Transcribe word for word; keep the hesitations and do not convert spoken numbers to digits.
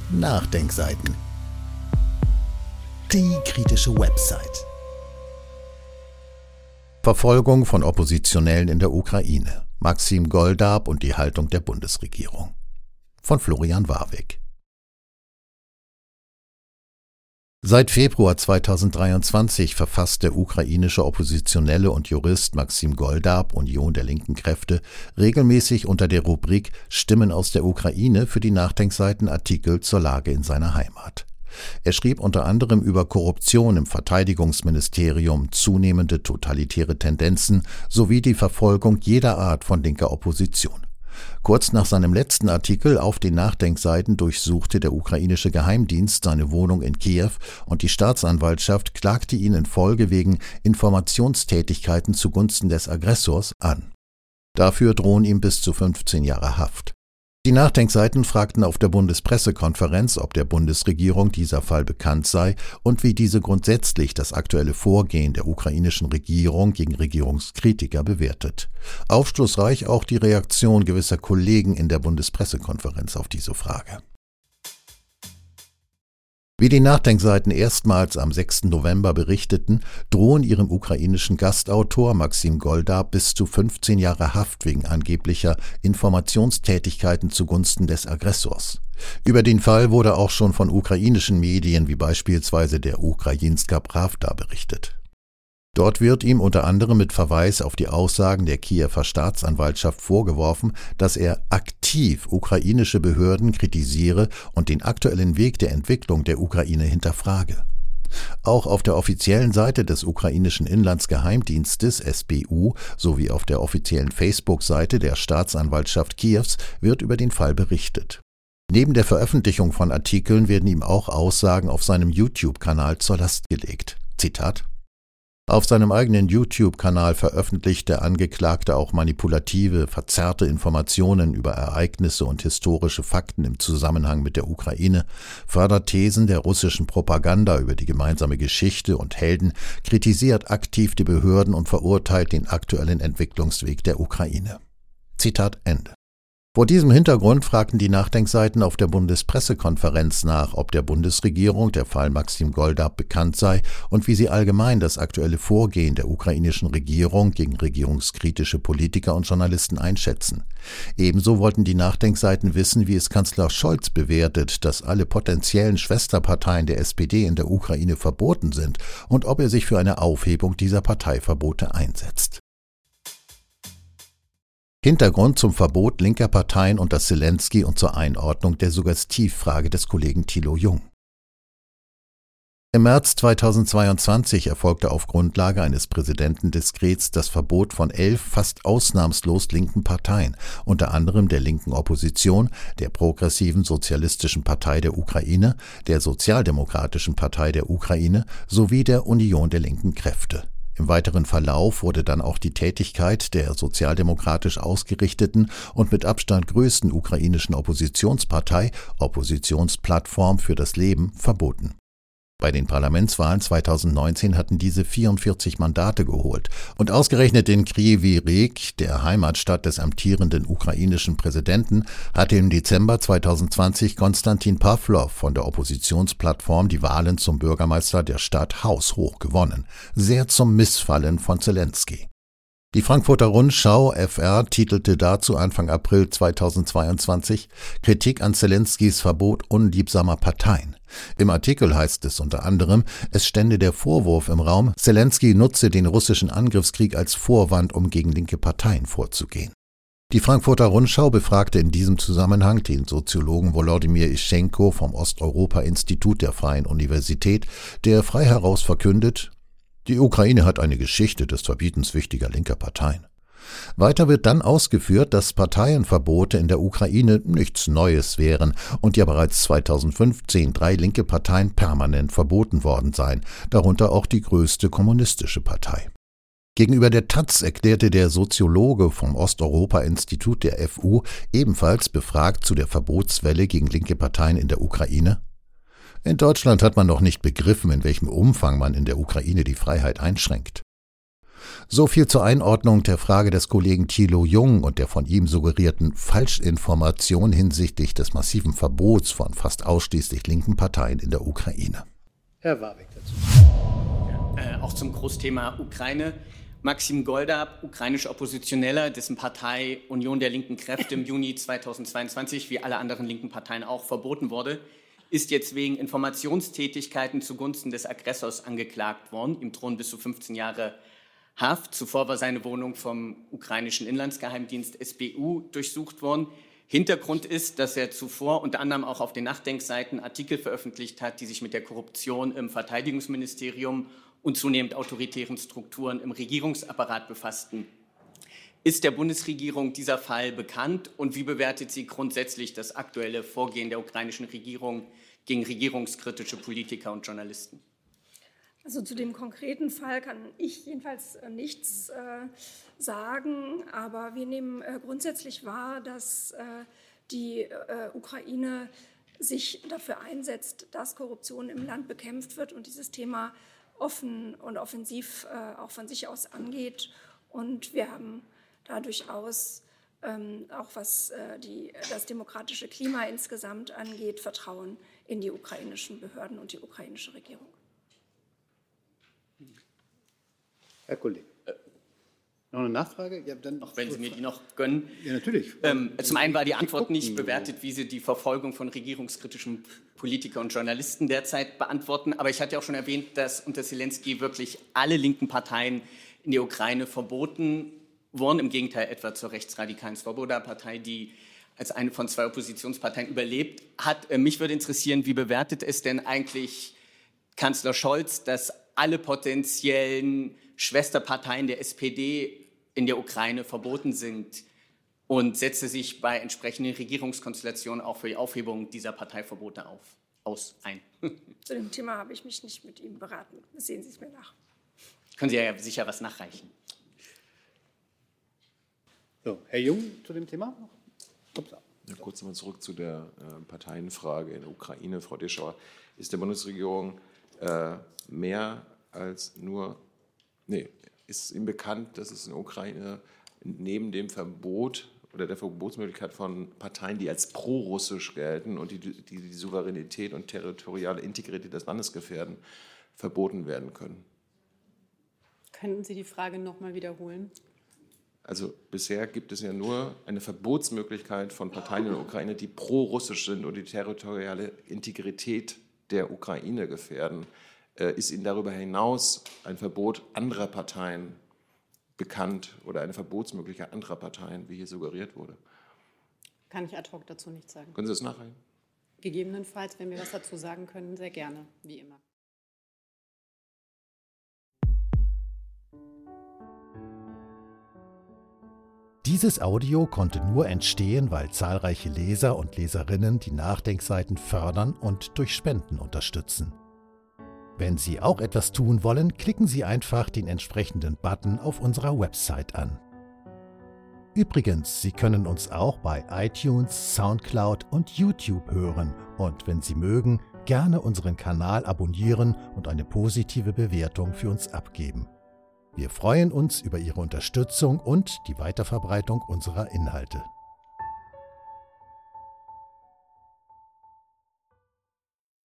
Nachdenkseiten. Die kritische Website. Verfolgung von Oppositionellen in der Ukraine. Maxim Goldab und die Haltung der Bundesregierung. Von Florian Warwick. Seit Februar zweitausenddreiundzwanzig verfasst der ukrainische Oppositionelle und Jurist Maxim Goldab, Union der linken Kräfte, regelmäßig unter der Rubrik Stimmen aus der Ukraine für die Nachdenkseiten Artikel zur Lage in seiner Heimat. Er schrieb unter anderem über Korruption im Verteidigungsministerium, zunehmende totalitäre Tendenzen sowie die Verfolgung jeder Art von linker Opposition. Kurz nach seinem letzten Artikel auf den Nachdenkseiten durchsuchte der ukrainische Geheimdienst seine Wohnung in Kiew und die Staatsanwaltschaft klagte ihn in Folge wegen Informationstätigkeiten zugunsten des Aggressors an. Dafür drohen ihm bis zu fünfzehn Jahre Haft. Die Nachdenkseiten fragten auf der Bundespressekonferenz, ob der Bundesregierung dieser Fall bekannt sei und wie diese grundsätzlich das aktuelle Vorgehen der ukrainischen Regierung gegen Regierungskritiker bewertet. Aufschlussreich auch die Reaktion gewisser Kollegen in der Bundespressekonferenz auf diese Frage. Wie die Nachdenkseiten erstmals am sechsten November berichteten, drohen ihrem ukrainischen Gastautor Maxim Goldab bis zu fünfzehn Jahre Haft wegen angeblicher Informationstätigkeiten zugunsten des Aggressors. Über den Fall wurde auch schon von ukrainischen Medien wie beispielsweise der Ukrajinska Prawda berichtet. Dort wird ihm unter anderem mit Verweis auf die Aussagen der Kiewer Staatsanwaltschaft vorgeworfen, dass er aktiv ukrainische Behörden kritisiere und den aktuellen Weg der Entwicklung der Ukraine hinterfrage. Auch auf der offiziellen Seite des ukrainischen Inlandsgeheimdienstes S B U sowie auf der offiziellen Facebook-Seite der Staatsanwaltschaft Kiews wird über den Fall berichtet. Neben der Veröffentlichung von Artikeln werden ihm auch Aussagen auf seinem YouTube-Kanal zur Last gelegt. Zitat: Auf seinem eigenen YouTube-Kanal veröffentlicht der Angeklagte auch manipulative, verzerrte Informationen über Ereignisse und historische Fakten im Zusammenhang mit der Ukraine, fördert Thesen der russischen Propaganda über die gemeinsame Geschichte und Helden, kritisiert aktiv die Behörden und verurteilt den aktuellen Entwicklungsweg der Ukraine. Zitat Ende. Vor diesem Hintergrund fragten die Nachdenkseiten auf der Bundespressekonferenz nach, ob der Bundesregierung der Fall Maxim Goldab bekannt sei und wie sie allgemein das aktuelle Vorgehen der ukrainischen Regierung gegen regierungskritische Politiker und Journalisten einschätzen. Ebenso wollten die Nachdenkseiten wissen, wie es Kanzler Scholz bewertet, dass alle potenziellen Schwesterparteien der S P D in der Ukraine verboten sind und ob er sich für eine Aufhebung dieser Parteiverbote einsetzt. Hintergrund zum Verbot linker Parteien unter Zelensky und zur Einordnung der Suggestivfrage des Kollegen Thilo Jung. Im März zweitausendzweiundzwanzig erfolgte auf Grundlage eines Präsidentendekrets das Verbot von elf fast ausnahmslos linken Parteien, unter anderem der linken Opposition, der Progressiven Sozialistischen Partei der Ukraine, der Sozialdemokratischen Partei der Ukraine sowie der Union der linken Kräfte. Im weiteren Verlauf wurde dann auch die Tätigkeit der sozialdemokratisch ausgerichteten und mit Abstand größten ukrainischen Oppositionspartei Oppositionsplattform für das Leben verboten. Bei den Parlamentswahlen zweitausendneunzehn hatten diese vierundvierzig Mandate geholt und ausgerechnet in Kryvyi Rih, der Heimatstadt des amtierenden ukrainischen Präsidenten, hatte im Dezember zweitausendzwanzig Konstantin Pawlow von der Oppositionsplattform die Wahlen zum Bürgermeister der Stadt haushoch gewonnen, sehr zum Missfallen von Zelensky. Die Frankfurter Rundschau F R titelte dazu Anfang April zweitausendzweiundzwanzig Kritik an Zelenskys Verbot unliebsamer Parteien. Im Artikel heißt es unter anderem, es stände der Vorwurf im Raum, Zelensky nutze den russischen Angriffskrieg als Vorwand, um gegen linke Parteien vorzugehen. Die Frankfurter Rundschau befragte in diesem Zusammenhang den Soziologen Volodymyr Ischenko vom Osteuropa-Institut der Freien Universität, der frei heraus verkündet: Die Ukraine hat eine Geschichte des Verbietens wichtiger linker Parteien. Weiter wird dann ausgeführt, dass Parteienverbote in der Ukraine nichts Neues wären und ja bereits zweitausendfünfzehn drei linke Parteien permanent verboten worden seien, darunter auch die größte kommunistische Partei. Gegenüber der Taz erklärte der Soziologe vom Osteuropa-Institut der F U, ebenfalls befragt zu der Verbotswelle gegen linke Parteien in der Ukraine: In Deutschland hat man noch nicht begriffen, in welchem Umfang man in der Ukraine die Freiheit einschränkt. So viel zur Einordnung der Frage des Kollegen Thilo Jung und der von ihm suggerierten Falschinformation hinsichtlich des massiven Verbots von fast ausschließlich linken Parteien in der Ukraine. Herr Warwick dazu. Ja, äh, auch zum Großthema Ukraine. Maxim Goldab, ukrainischer Oppositioneller, dessen Partei Union der linken Kräfte im Juni zweitausendzweiundzwanzig, wie alle anderen linken Parteien auch, verboten wurde, ist jetzt wegen Informationstätigkeiten zugunsten des Aggressors angeklagt worden. Ihm drohen bis zu fünfzehn Jahre Haft. Zuvor war seine Wohnung vom ukrainischen Inlandsgeheimdienst S B U durchsucht worden. Hintergrund ist, dass er zuvor unter anderem auch auf den Nachdenkseiten Artikel veröffentlicht hat, die sich mit der Korruption im Verteidigungsministerium und zunehmend autoritären Strukturen im Regierungsapparat befassten. Ist der Bundesregierung dieser Fall bekannt und wie bewertet sie grundsätzlich das aktuelle Vorgehen der ukrainischen Regierung gegen regierungskritische Politiker und Journalisten? Also zu dem konkreten Fall kann ich jedenfalls äh, nichts äh, sagen, aber wir nehmen äh, grundsätzlich wahr, dass äh, die äh, Ukraine sich dafür einsetzt, dass Korruption im Land bekämpft wird und dieses Thema offen und offensiv äh, auch von sich aus angeht. Und wir haben da durchaus, ähm, auch was äh, die, das demokratische Klima insgesamt angeht, Vertrauen in die ukrainischen Behörden und die ukrainische Regierung. Herr Kollege. Noch eine Nachfrage? Ja, dann auch wenn Sie mir die noch gönnen. Ja, natürlich. Ähm, zum einen war die Antwort nicht bewertet, wie Sie die Verfolgung von regierungskritischen Politikern und Journalisten derzeit beantworten. Aber ich hatte ja auch schon erwähnt, dass unter Zelensky wirklich alle linken Parteien in der Ukraine verboten wurden. Im Gegenteil etwa zur rechtsradikalen Svoboda-Partei, die als eine von zwei Oppositionsparteien überlebt hat. Äh, mich würde interessieren, wie bewertet es denn eigentlich Kanzler Scholz, dass alle potenziellen Schwesterparteien der S P D in der Ukraine verboten sind und setze sich bei entsprechenden Regierungskonstellationen auch für die Aufhebung dieser Parteiverbote auf, aus ein. Zu dem Thema habe ich mich nicht mit ihm beraten. Sehen Sie es mir nach. Können Sie ja sicher was nachreichen. So, Herr Jung zu dem Thema noch? Ja, kurz nochmal zurück zu der äh, Parteienfrage in der Ukraine. Frau Deschauer, ist der Bundesregierung äh, mehr als nur Nee, ist Ihnen bekannt, dass es in der Ukraine neben dem Verbot oder der Verbotsmöglichkeit von Parteien, die als pro-russisch gelten und die, die die Souveränität und territoriale Integrität des Landes gefährden, verboten werden können? Könnten Sie die Frage noch mal wiederholen? Also bisher gibt es ja nur eine Verbotsmöglichkeit von Parteien in der Ukraine, die pro-russisch sind und die territoriale Integrität der Ukraine gefährden. Ist Ihnen darüber hinaus ein Verbot anderer Parteien bekannt oder eine Verbotsmöglichkeit anderer Parteien, wie hier suggeriert wurde? Kann ich ad hoc dazu nichts sagen. Können Sie das nachreichen? Gegebenenfalls, wenn wir was dazu sagen können, sehr gerne, wie immer. Dieses Audio konnte nur entstehen, weil zahlreiche Leser und Leserinnen die Nachdenkseiten fördern und durch Spenden unterstützen. Wenn Sie auch etwas tun wollen, klicken Sie einfach den entsprechenden Button auf unserer Website an. Übrigens, Sie können uns auch bei iTunes, Soundcloud und YouTube hören und wenn Sie mögen, gerne unseren Kanal abonnieren und eine positive Bewertung für uns abgeben. Wir freuen uns über Ihre Unterstützung und die Weiterverbreitung unserer Inhalte.